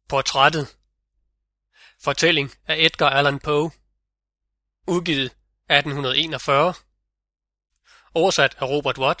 Portrættet. Fortælling af Edgar Allan Poe. Udgivet 1841. Oversat af Robert Watt.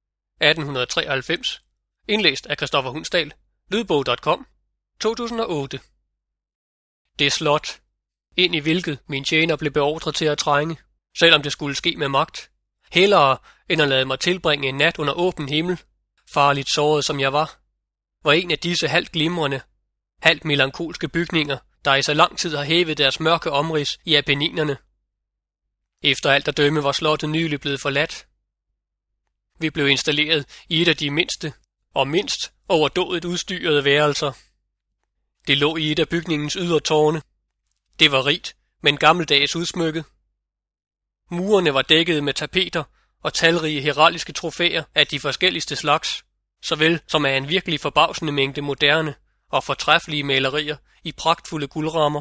1893. Indlæst af Christoffer Hundsdal. Lydbog.com. 2008. Det slot, ind i hvilket min tjener blev beordret til at trænge, selvom det skulle ske med magt, hellere end at lade mig tilbringe en nat under åben himmel, farligt såret som jeg var en af disse halvt glimrende, halvt melankolske bygninger, der i så lang tid har hævet deres mørke omrids i Apenninerne. Efter alt at dømme var slottet nylig blevet forladt. Vi blev installeret i et af de mindste og mindst overdådigt udstyrede værelser. Det lå i et af bygningens ydertårne. Det var rigt, men gammeldags udsmykket. Murene var dækket med tapeter og talrige heraldiske trofæer af de forskelligste slags, såvel som af en virkelig forbavsende mængde moderne og fortræffelige malerier i pragtfulde guldrammer.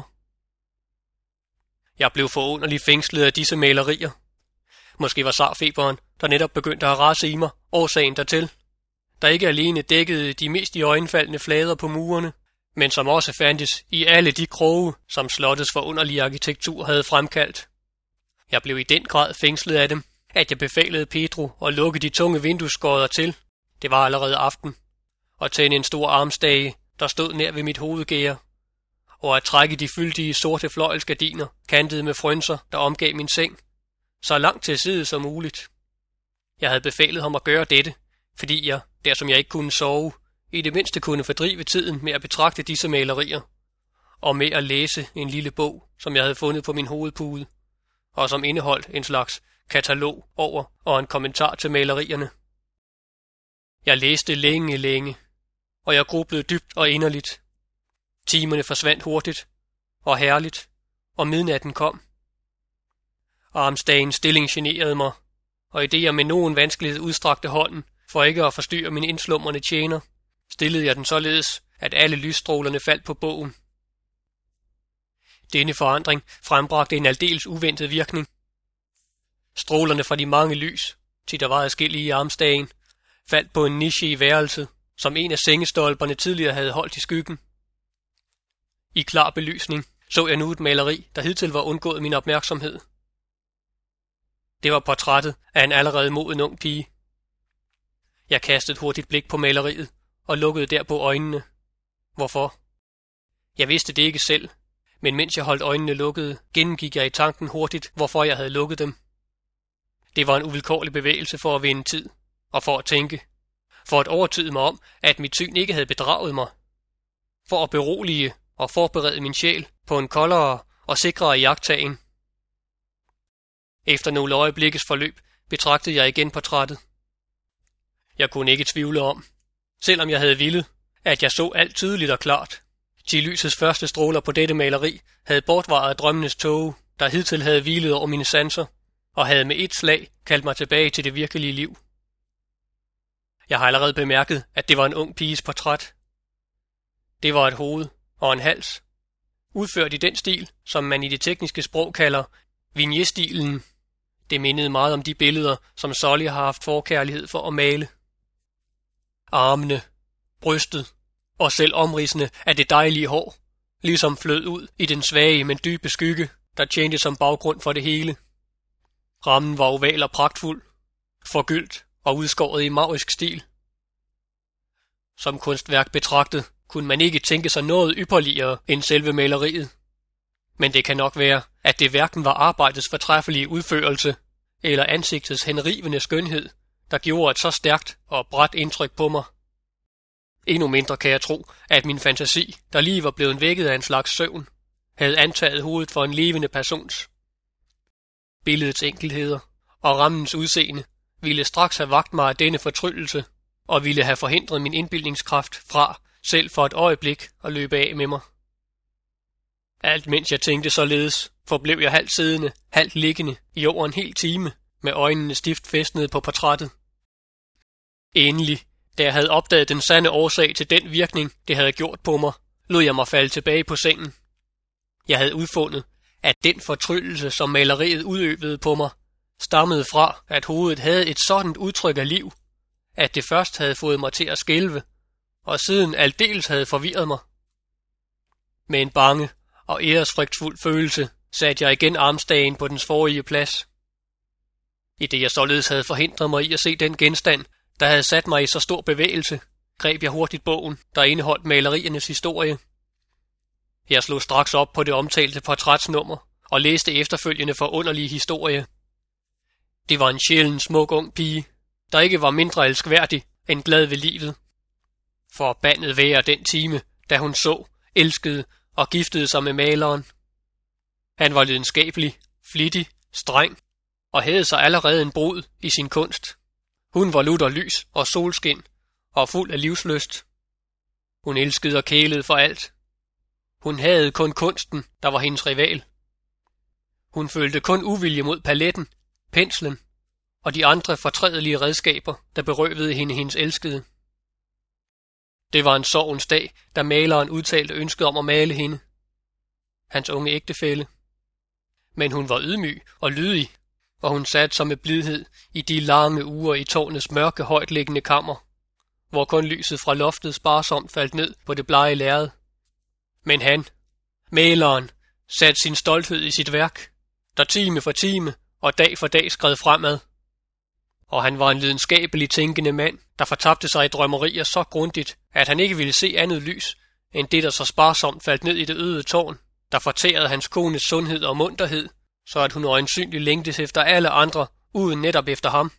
Jeg blev forunderligt fængslet af disse malerier. Måske var zarfeberen, der netop begyndte at rase i mig, årsagen dertil, der ikke alene dækkede de mest iøjnefaldende flader på murene, men som også fandtes i alle de kroge, som slottets forunderlige arkitektur havde fremkaldt. Jeg blev i den grad fængslet af dem, at jeg befalede Pedro at lukke de tunge vindueskodder til. Det var allerede aften. Og tænde en stor armstage, der stod nær ved mit hovedgære, og at trække de fyldige sorte fløjelsgardiner, kantede med frynser, der omgav min seng, så langt til side som muligt. Jeg havde befalet ham at gøre dette, fordi jeg, dersom jeg ikke kunne sove, i det mindste kunne fordrive tiden med at betragte disse malerier, og med at læse en lille bog, som jeg havde fundet på min hovedpude, og som indeholdt en slags katalog over og en kommentar til malerierne. Jeg læste længe, og jeg grublede dybt og inderligt. Timerne forsvandt hurtigt og herligt, og midnatten kom. Armsdagens stilling generede mig, og i det jeg med nogen vanskelighed udstrakte hånden, for ikke at forstyrre min indslumrende tjener, stillede jeg den således, at alle lysstrålerne faldt på bogen. Denne forandring frembragte en aldeles uventet virkning. Strålerne fra de mange lys, til der var adskillige i armsdagen, faldt på en niche i værelset, som en af sengestolperne tidligere havde holdt i skyggen. I klar belysning så jeg nu et maleri, der hidtil var undgået min opmærksomhed. Det var portrættet af en allerede moden ung pige. Jeg kastede et hurtigt blik på maleriet og lukkede derpå øjnene. Hvorfor? Jeg vidste det ikke selv, men mens jeg holdt øjnene lukkede, gennemgik jeg i tanken hurtigt, hvorfor jeg havde lukket dem. Det var en uvilkårlig bevægelse for at vinde tid, og for at tænke, for at overtyde mig om, at mit syn ikke havde bedraget mig, for at berolige og forberede min sjæl på en koldere og sikrere iagttagen. Efter nogle øjeblikkes forløb betragtede jeg igen portrættet. Jeg kunne ikke tvivle om, selvom jeg havde villet, at jeg så alt tydeligt og klart. De lysets første stråler på dette maleri havde bortvaret drømmenes tåge, der hidtil havde hvilet over mine sanser, og havde med et slag kaldt mig tilbage til det virkelige liv. Jeg har allerede bemærket, at det var en ung piges portræt. Det var et hoved og en hals, udført i den stil, som man i det tekniske sprog kalder vignetstilen. Det mindede meget om de billeder, som Sully har haft forkærlighed for at male. Armene, brystet og selv omridsene af det dejlige hår, ligesom flød ud i den svage, men dybe skygge, der tjente som baggrund for det hele. Rammen var oval og pragtfuld, forgyldt og udskåret i maurisk stil. Som kunstværk betragtet kunne man ikke tænke sig noget ypperligere end selve maleriet. Men det kan nok være, at det hverken var arbejdets fortræffelige udførelse eller ansigtets henrivende skønhed, der gjorde et så stærkt og bredt indtryk på mig. Endnu mindre kan jeg tro, at min fantasi, der lige var blevet vækket af en slags søvn, havde antaget hovedet for en levende persons. Billedets enkelheder og rammens udseende ville straks have vagt mig af denne fortryllelse og ville have forhindret min indbildningskraft fra selv for et øjeblik at løbe af med mig. Alt mens jeg tænkte således, forblev jeg halvt siddende, halvt liggende i over en hel time, med øjnene stift fæstnede på portrættet. Endelig, da jeg havde opdaget den sande årsag til den virkning, det havde gjort på mig, lod jeg mig falde tilbage på sengen. Jeg havde udfundet, at den fortryllelse, som maleriet udøvede på mig, stammede fra, at hovedet havde et sådant udtryk af liv, at det først havde fået mig til at skælve, og siden aldeles havde forvirret mig. Med en bange og æresfrygtfuld følelse satte jeg igen armstagen på dens forrige plads. I det jeg således havde forhindret mig i at se den genstand, der havde sat mig i så stor bevægelse, greb jeg hurtigt bogen, der indeholdt maleriernes historie. Jeg slog straks op på det omtalte portrætsnummer og læste efterfølgende forunderlige historie. Det var en sjælden smuk ung pige, der ikke var mindre elskværdig end glad ved livet. Forbandet være den time, da hun så, elskede og giftede sig med maleren. Han var lidenskabelig, flittig, streng og havde sig allerede en brud i sin kunst. Hun var lutter lys og solskin og fuld af livslyst. Hun elskede og kælede for alt. Hun havde kun kunsten, der var hendes rival. Hun følte kun uvilje mod paletten, penslen og de andre fortrædelige redskaber, der berøvede hende hendes elskede. Det var en sorgens dag, da maleren udtalte ønsket om at male hende. Hans unge ægtefælle. Men hun var ydmyg og lydig, og hun satte sig med blidhed i de lange uger i tårnets mørke højtliggende kammer, hvor kun lyset fra loftet sparsomt faldt ned på det blege lærred. Men han, maleren, satte sin stolthed i sit værk, der time for time og dag for dag skred fremad. Og han var en lidenskabelig tænkende mand, der fortabte sig i drømmerier så grundigt, at han ikke ville se andet lys, end det der så sparsomt faldt ned i det øde tårn, der fortærede hans kones sundhed og munterhed, så at hun øjensynligt længtes efter alle andre, uden netop efter ham.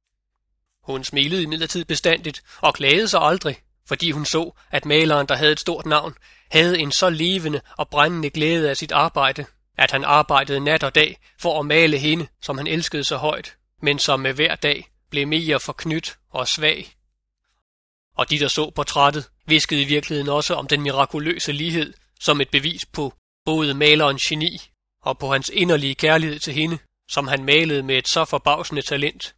Hun smilede imidlertid bestandigt og klagede sig aldrig, fordi hun så, at maleren, der havde et stort navn, havde en så levende og brændende glæde af sit arbejde, at han arbejdede nat og dag for at male hende, som han elskede så højt, men som med hver dag blev mere forknyt og svag. Og de, der så portrættet, viskede i virkeligheden også om den mirakuløse lighed som et bevis på både malerens geni og på hans inderlige kærlighed til hende, som han malede med et så forbavsende talent.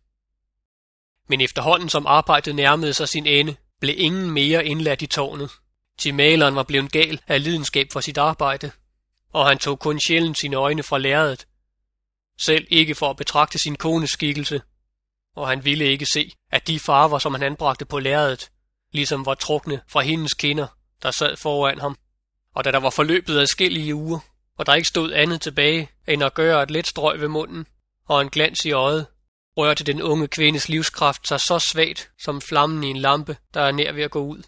Men efterhånden som arbejdet nærmede sig sin ende, blev ingen mere indladt i tårnet, til maleren var blevet gal af lidenskab for sit arbejde, og han tog kun sjældent sine øjne fra lærredet, selv ikke for at betragte sin kones skikkelse, og han ville ikke se, at de farver, som han anbragte på lærredet, ligesom var trukne fra hendes kinder, der sad foran ham, og da der var forløbet adskillige uger, og der ikke stod andet tilbage, end at gøre et let strøg ved munden og en glans i øjet, rørte den unge kvindes livskraft sig så svagt som flammen i en lampe, der er nær ved at gå ud.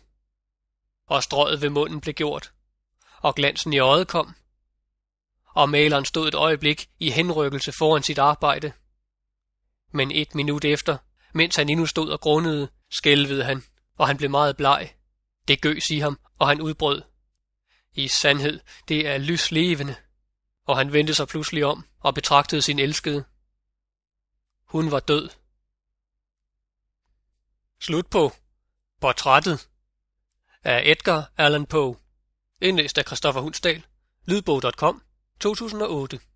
Og strøget ved munden blev gjort, og glansen i øjet kom, og maleren stod et øjeblik i henrykkelse foran sit arbejde. Men 1 minut efter, mens han endnu stod og grundede, skælvede han, og han blev meget bleg. Det gøs i ham, og han udbrød: "I sandhed, det er lyslevende." Og han vendte sig pludselig om og betragtede sin elskede. Hun var død. Slut på Portrættet af Edgar Allan Poe. Indlæst af Christoffer Hundsdal. Lydbog.com 2008.